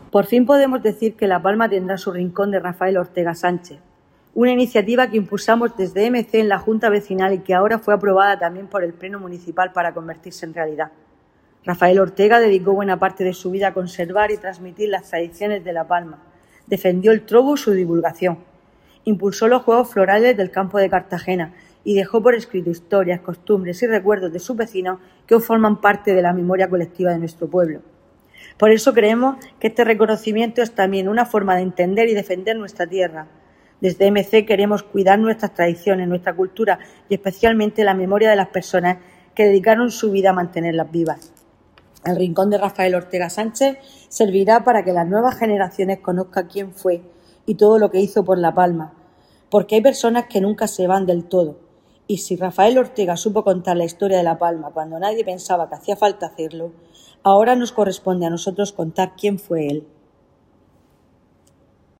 Por fin podemos decir que La Palma tendrá su rincón de Rafael Ortega Sánchez, una iniciativa que impulsamos desde MC en la Junta Vecinal y que ahora fue aprobada también por el Pleno Municipal para convertirse en realidad. Rafael Ortega dedicó buena parte de su vida a conservar y transmitir las tradiciones de La Palma. Defendió el trobo y su divulgación. Impulsó los juegos florales del campo de Cartagena y dejó por escrito historias, costumbres y recuerdos de sus vecinos que hoy forman parte de la memoria colectiva de nuestro pueblo. Por eso creemos que este reconocimiento es también una forma de entender y defender nuestra tierra. Desde MC queremos cuidar nuestras tradiciones, nuestra cultura y especialmente la memoria de las personas que dedicaron su vida a mantenerlas vivas. El rincón de Rafael Ortega Sánchez servirá para que las nuevas generaciones conozcan quién fue y todo lo que hizo por La Palma, porque hay personas que nunca se van del todo. Y si Rafael Ortega supo contar la historia de La Palma cuando nadie pensaba que hacía falta hacerlo, ahora nos corresponde a nosotros contar quién fue él.